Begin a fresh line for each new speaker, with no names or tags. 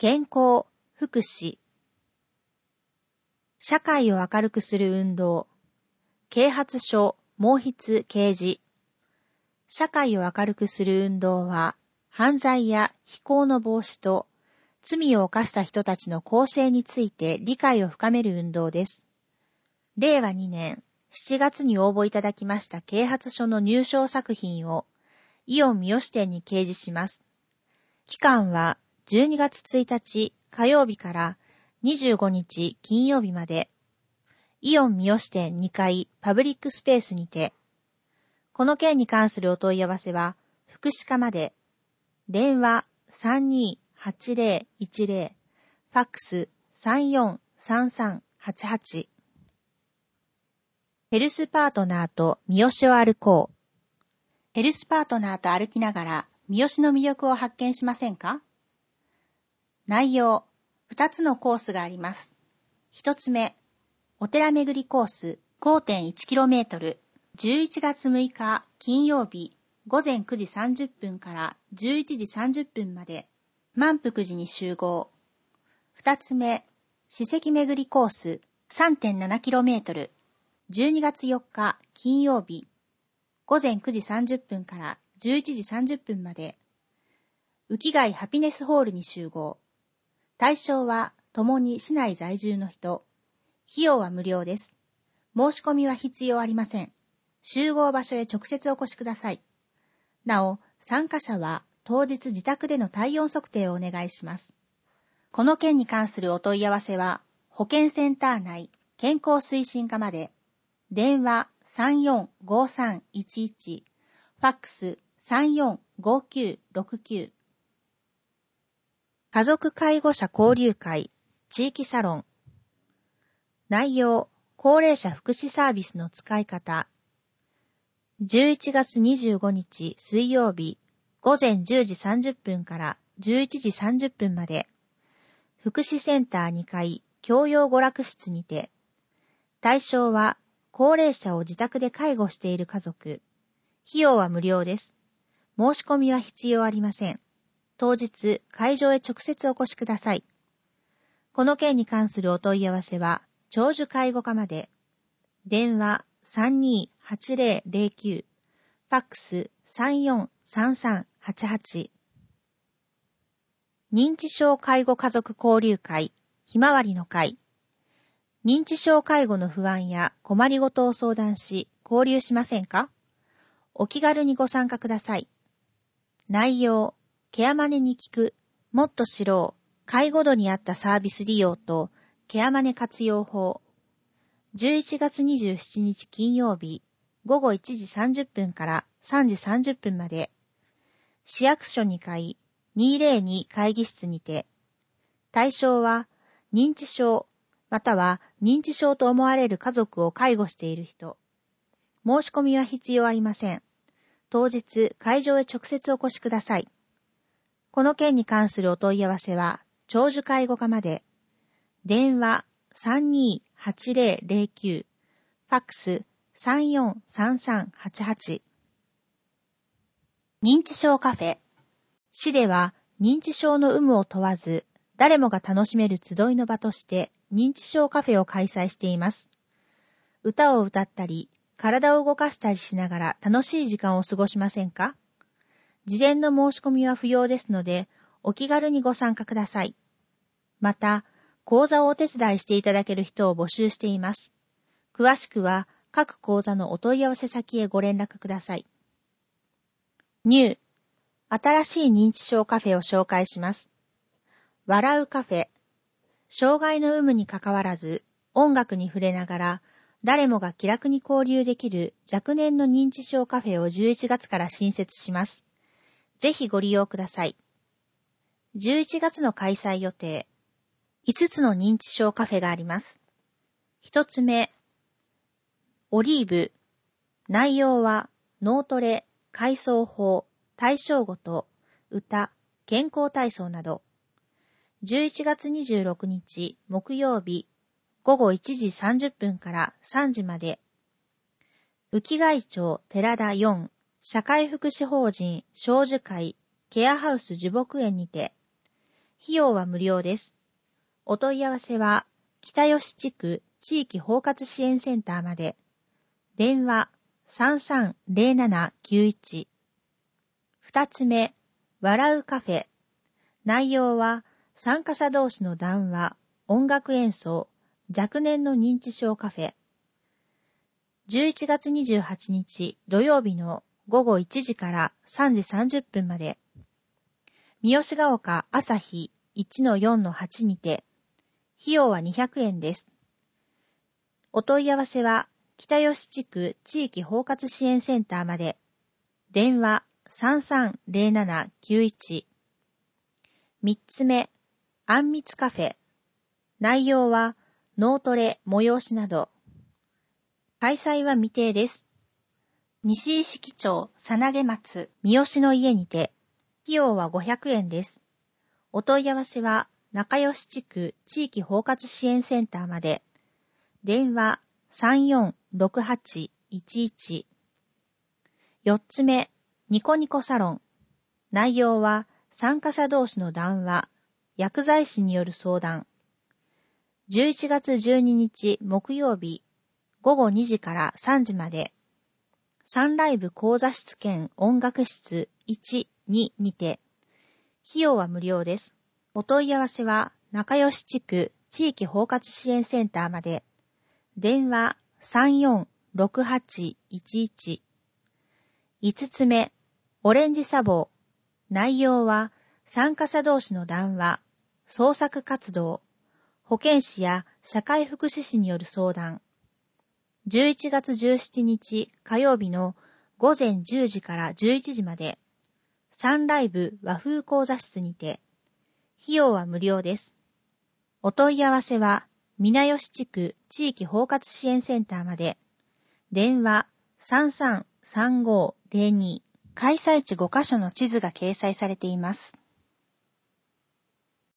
健康、福祉。社会を明るくする運動。啓発書、毛筆、掲示。社会を明るくする運動は、犯罪や非行の防止と、罪を犯した人たちの更生について理解を深める運動です。令和2年7月に応募いただきました啓発書の入賞作品を、イオン三好店に掲示します。期間は12月1日火曜日から25日金曜日まで、イオン三好店2階パブリックスペースにて、この件に関するお問い合わせは、福祉課まで、電話328010、ファックス343388。ヘルスパートナーと三好を歩こう。ヘルスパートナーと歩きながら三好の魅力を発見しませんか？内容、2つのコースがあります。1つ目、お寺巡りコース 5.1km、11月6日金曜日午前9時30分から11時30分まで、満福寺に集合。2つ目、史跡巡りコース 3.7km、12月4日金曜日午前9時30分から11時30分まで、浮貝ハピネスホールに集合。対象は共に市内在住の人。費用は無料です。申し込みは必要ありません。集合場所へ直接お越しください。なお、参加者は当日自宅での体温測定をお願いします。この件に関するお問い合わせは、保健センター内健康推進課まで、電話345311、ファックス345969。家族介護者交流会、地域サロン。内容、高齢者福祉サービスの使い方。11月25日水曜日、午前10時30分から11時30分まで、福祉センター2階、教養娯楽室にて、対象は、高齢者を自宅で介護している家族。費用は無料です。申し込みは必要ありません。当日、会場へ直接お越しください。この件に関するお問い合わせは、長寿介護課まで。電話328009、ファックス343388。認知症介護家族交流会、ひまわりの会。認知症介護の不安や困りごとを相談し、交流しませんか？お気軽にご参加ください。内容、ケアマネに聞く、もっと知ろう、介護度に合ったサービス利用と、ケアマネ活用法。11月27日金曜日、午後1時30分から3時30分まで、市役所2階202会議室にて、対象は、認知症、または認知症と思われる家族を介護している人。申し込みは必要ありません。当日、会場へ直接お越しください。この件に関するお問い合わせは、長寿介護課まで。電話328009、ファックス343388。認知症カフェ。市では認知症の有無を問わず、誰もが楽しめる集いの場として認知症カフェを開催しています。歌を歌ったり、体を動かしたりしながら楽しい時間を過ごしませんか？事前の申し込みは不要ですので、お気軽にご参加ください。また、講座をお手伝いしていただける人を募集しています。詳しくは、各講座のお問い合わせ先へご連絡ください。ニュー、新しい認知症カフェを紹介します。笑うカフェ。障害の有無にかかわらず、音楽に触れながら、誰もが気楽に交流できる若年の認知症カフェを11月から新設します。ぜひご利用ください。11月の開催予定。5つの認知症カフェがあります。1つ目、オリーブ。内容は脳トレ、回想法、対象ごと、歌、健康体操など。11月26日木曜日午後1時30分から3時まで、浮貝町寺田4社会福祉法人長寿会ケアハウス樹木園にて、 費用は無料です。お問い合わせは、北吉地区地域包括支援センターまで。電話 330791。二つ目、笑うカフェ。内容は、参加者同士の談話、音楽演奏、若年の認知症カフェ。11月28日土曜日の午後1時から3時30分まで。三好ヶ丘朝日 1-4-8 にて、費用は200円です。お問い合わせは、北吉地区地域包括支援センターまで。電話 330791。三つ目、あんみつカフェ。内容は、脳トレ、催しなど。開催は未定です。西石木町さなげ松三好の家にて、費用は500円です。お問い合わせは、中吉地区地域包括支援センターまで。電話 346811。四つ目、ニコニコサロン。内容は、参加者同士の談話、薬剤師による相談。11月12日木曜日、午後2時から3時まで。サンライブ講座室兼音楽室1、2にて、費用は無料です。お問い合わせは、中吉地区地域包括支援センターまで。電話 346811。五つ目、オレンジサボー。内容は、参加者同士の談話、創作活動、保健師や社会福祉士による相談。11月17日火曜日の午前10時から11時まで、サンライブ和風講座室にて、費用は無料です。お問い合わせは、皆吉地区地域包括支援センターまで。電話 333502。開催地5カ所の地図が掲載されています。